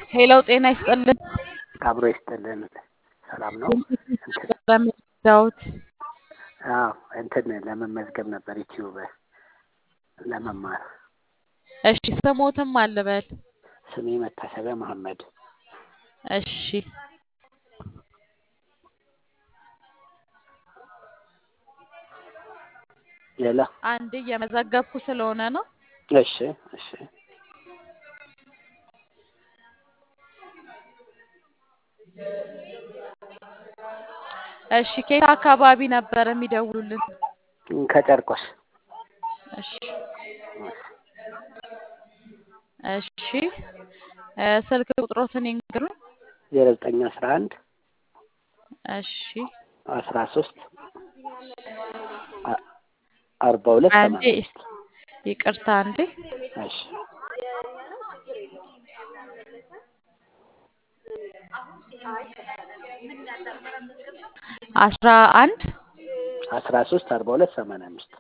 ሄሎ ጤና ይስጥልን። አብሮ ይስጥልን። ሰላም ነው። እንትን ዳውት አዎ እንትን ለመመዝገብ ነበር ዩቲዩብ ለመማር። እሺ ስሞትም አልበል። ስሜ መታሰቢያ መሐመድ። እሺ ሌላ አንድ እየመዘገብኩ ስለሆነ ነው። እሺ እሺ እሺ ከየት አካባቢ ነበር የሚደውሉልን? ከጨርቆስ እሺ እሺ ስልክ ቁጥሮትን ይንገሩኝ። 0911 እሺ 13 42 አንዴ 85 ይቅርታ አንዴ እሺ 11 13 42 85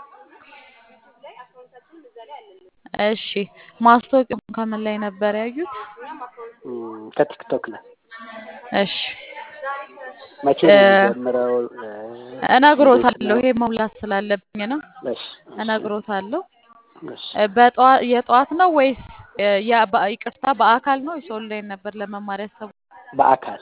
እሺ ማስታወቂያውን ከምን ላይ ነበር ያዩት? ከቲክቶክ ላይ። እሺ መቼ ነው የሚጀምረው? እነግሮታለሁ። ይሄ መሙላት ስላለብኝ ነው። እሺ እነግሮታለሁ። እሺ የጠዋት ነው ወይስ ይቅርታ በአካል ነው ወይስ ኦንላይን ነበር ለመማር ያሰቡት? በአካል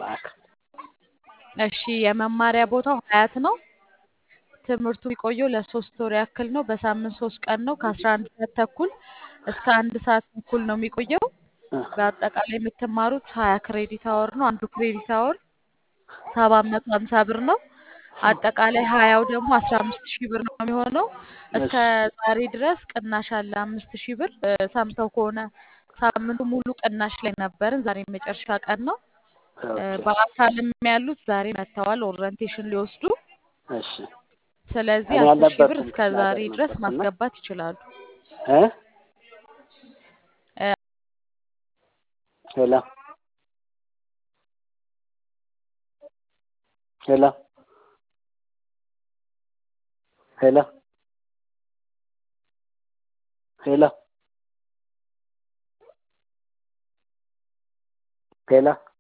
እሺ የመማሪያ ቦታው ሀያት ነው። ትምህርቱ የሚቆየው ለ3 ወር ያክል ነው። በሳምንት 3 ቀን ነው። ከ11 ሰዓት ተኩል እስከ 1 ሰዓት ተኩል ነው የሚቆየው። በአጠቃላይ የምትማሩት 20 ክሬዲት አወር ነው። አንዱ ክሬዲት አወር 750 ብር ነው። አጠቃላይ 20ው ደግሞ 15000 ብር ነው የሚሆነው። እስከ ዛሬ ድረስ ቅናሽ አለ 5000 ብር። ሰምተው ከሆነ ሳምንቱ ሙሉ ቅናሽ ላይ ነበርን። ዛሬ መጨረሻ ቀን ነው። በአካልም ያሉት ዛሬ መጥተዋል ኦሪየንቴሽን ሊወስዱ። እሺ ስለዚህ እኔ 10000 ብር አልነበርኩም እስከ ክፍለ ዛሬ ሀገር ድረስ ነበርኩና ማስገባት ይችላሉ። ሄሎ ሄሎ ሄሎ ሄሎ ሄሎ